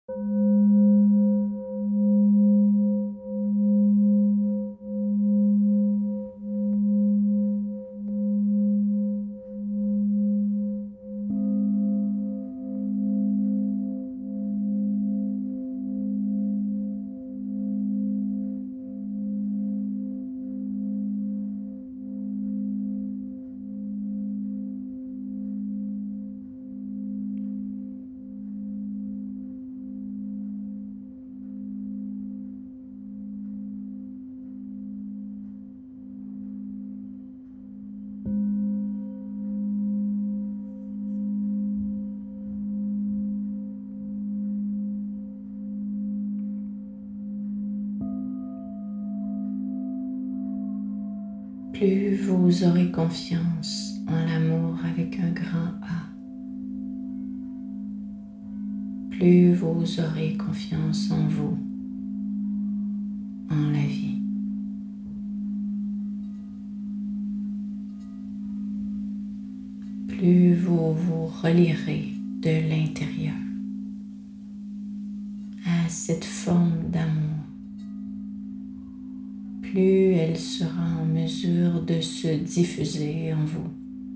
Plus vous aurez confiance en l'amour avec un grand A, plus vous aurez confiance en vous, en la vie. Plus vous vous relierez de l'intérieur à cette forme d'amour, plus elle sera en mesure de se diffuser en vous.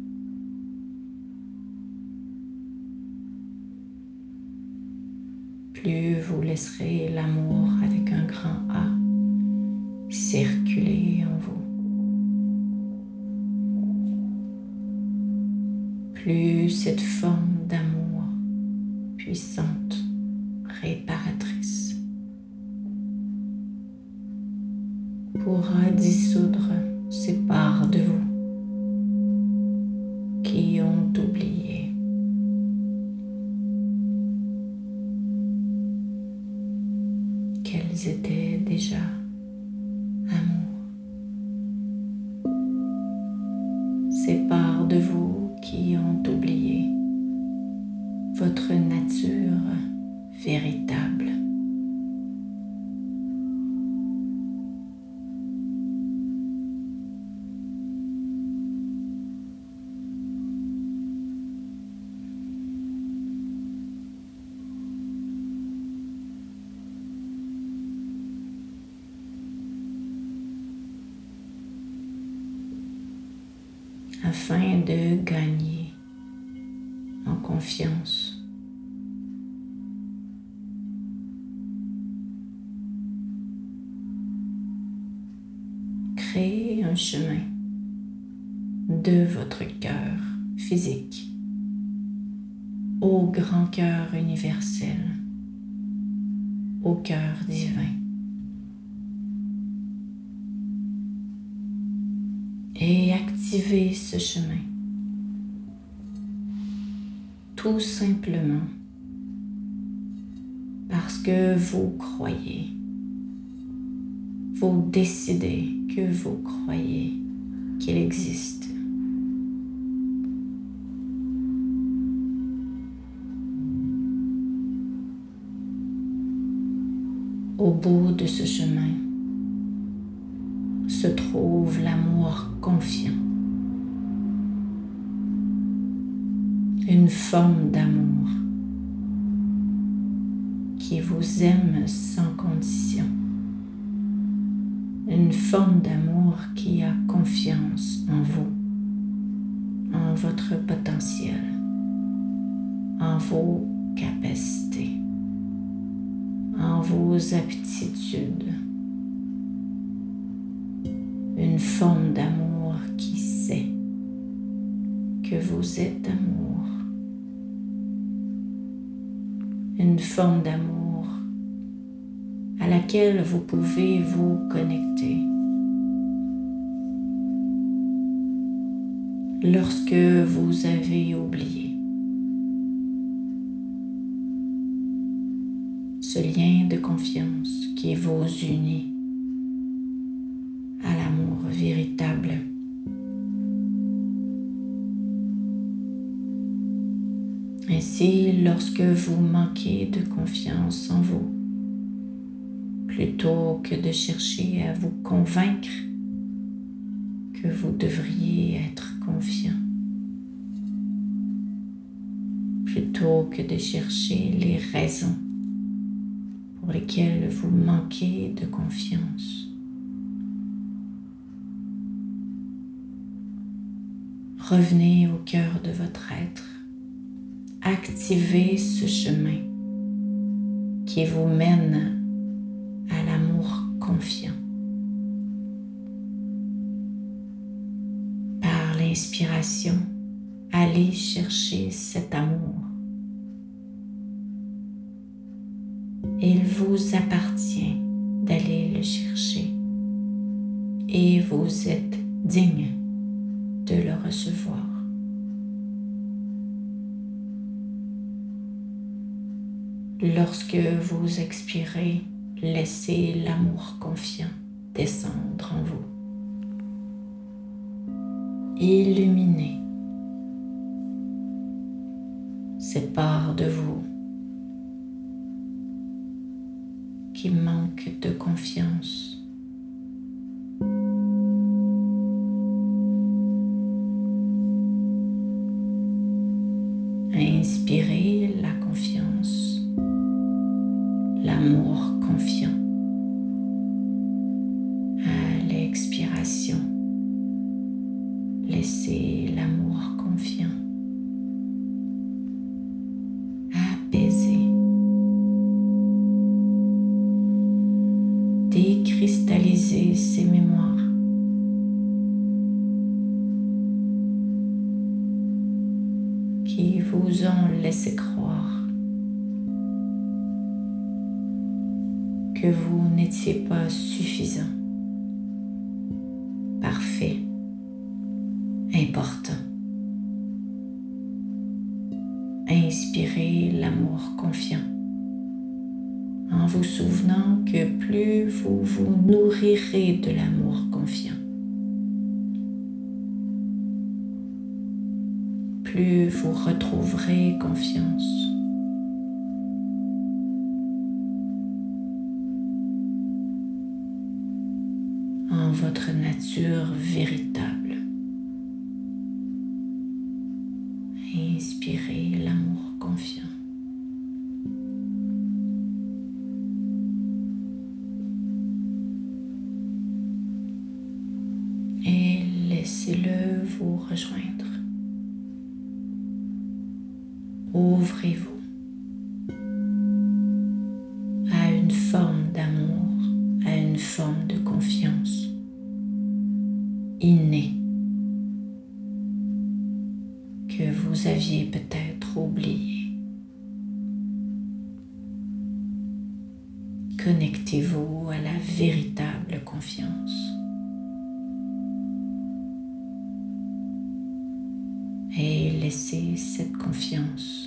Plus vous laisserez l'amour avec un grand A circuler en vous. Plus cette forme d'amour puissante, réparatrice, pourra dissoudre ces parts de vous qui ont oublié. Qu'elles étaient déjà amour. Ces parts de vous qui ont oublié votre nature véritable. Afin de gagner en confiance, créez un chemin de votre cœur physique au grand cœur universel, au cœur divin. Et activez ce chemin, tout simplement parce que vous croyez, vous décidez que vous croyez qu'il existe. Au bout de ce chemin se trouve l'amour confiant, une forme d'amour qui vous aime sans condition, une forme d'amour qui a confiance en vous, en votre potentiel, en vos capacités, en vos aptitudes. Une forme d'amour qui sait que vous êtes amour. Une forme d'amour à laquelle vous pouvez vous connecter lorsque vous avez oublié. Ce lien de confiance qui vous unit à l'amour véritable. Ainsi, lorsque vous manquez de confiance en vous, plutôt que de chercher à vous convaincre que vous devriez être confiant, plutôt que de chercher les raisons pour lesquels vous manquez de confiance. Revenez au cœur de votre être. Activez ce chemin qui vous mène à l'amour confiant. Par l'inspiration, allez chercher cet amour. Il vous appartient d'aller le chercher et vous êtes digne de le recevoir. Lorsque vous expirez, laissez l'amour confiant descendre en vous. Illuminez cette part de vous qui manque de confiance. Inspirez la confiance, l'amour confiant. À l'expiration, laissez l'amour confiant apaiser. Décristalliser ces mémoires. Qui vous ont laissé croire que vous n'étiez pas suffisant, parfait, important. Inspirez l'amour confiant en vous souvenant que plus vous vous nourrirez de l'amour confiant, plus vous retrouverez confiance. En votre nature véritable. Inspirez l'amour confiant. Et laissez-le vous rejoindre. Ouvrez-vous à une forme d'amour, à une forme de confiance innée que vous aviez peut-être oubliée. Connectez-vous à la véritable confiance. Et laissez cette confiance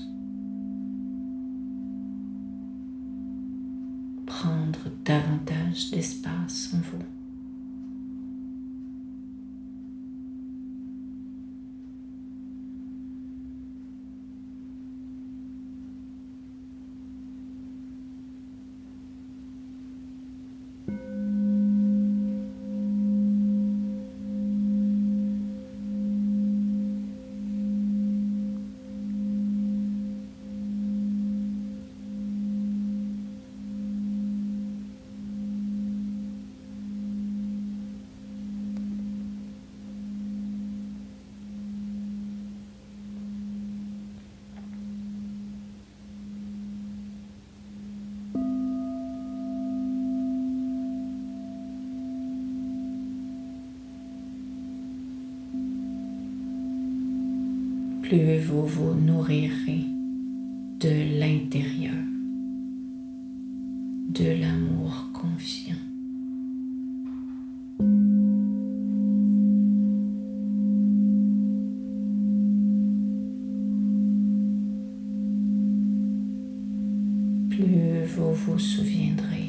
prendre davantage d'espace en vous. Plus vous vous nourrirez de l'intérieur, de l'amour confiant. Plus vous vous souviendrez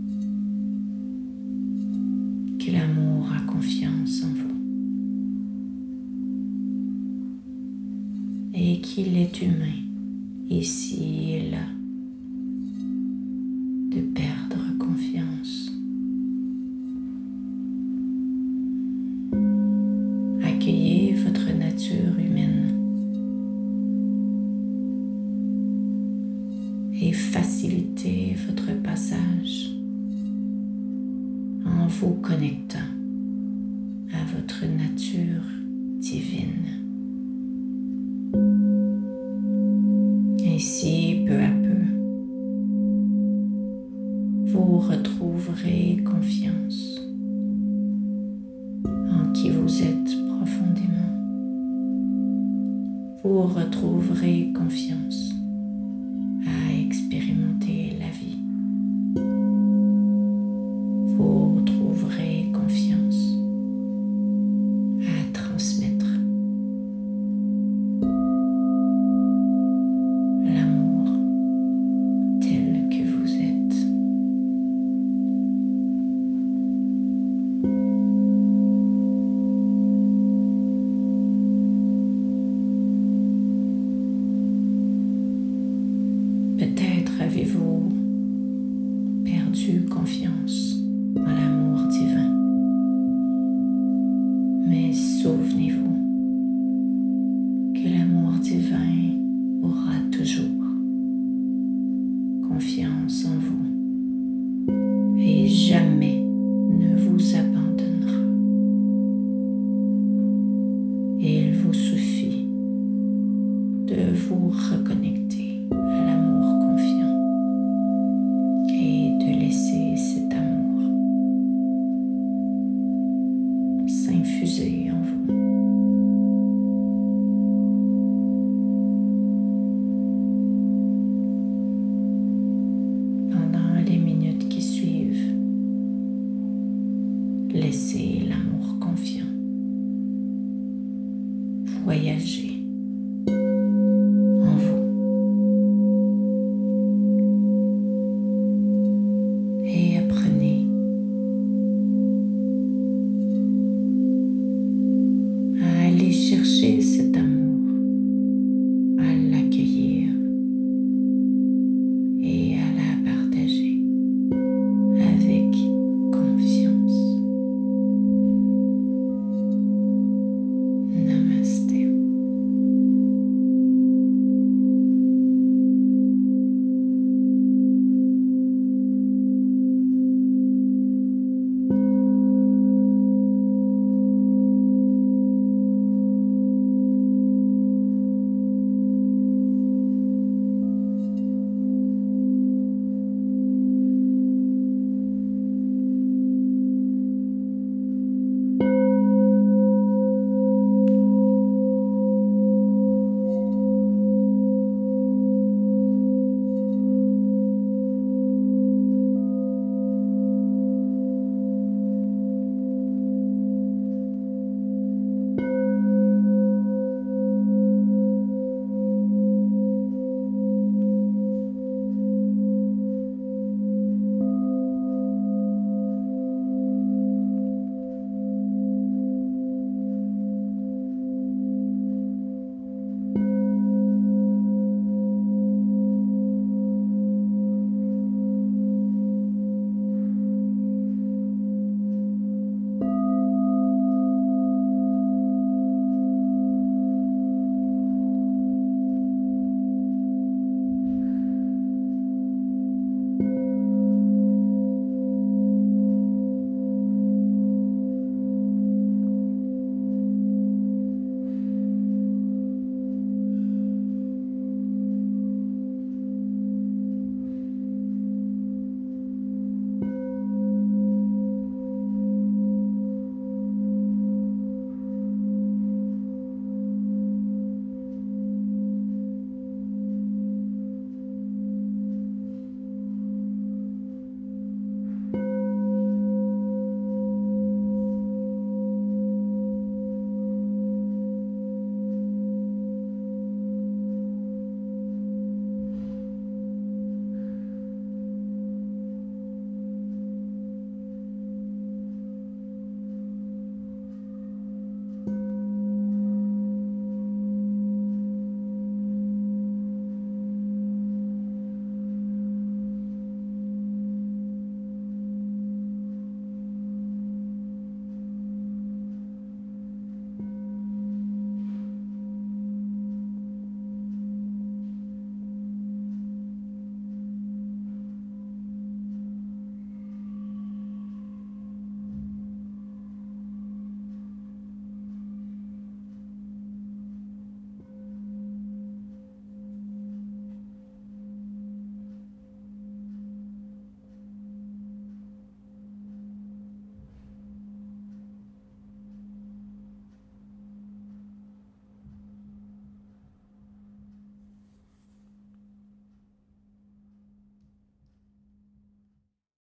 que l'amour a confiance en vous. Et qu'il est humain, ici et là, de perdre confiance. Accueillez votre nature humaine et facilitez faciliter votre passage en vous connectant à votre nature divine. Ainsi, peu à peu, vous retrouverez confiance en qui vous êtes profondément. Vous retrouverez confiance à expérimenter la vie. Vous trouverez confiance à transmettre l'amour tel que vous êtes. Peut-être avez-vous perdu confiance en l'amour divin, mais souvenez-vous que l'amour divin aura toujours confiance en vous.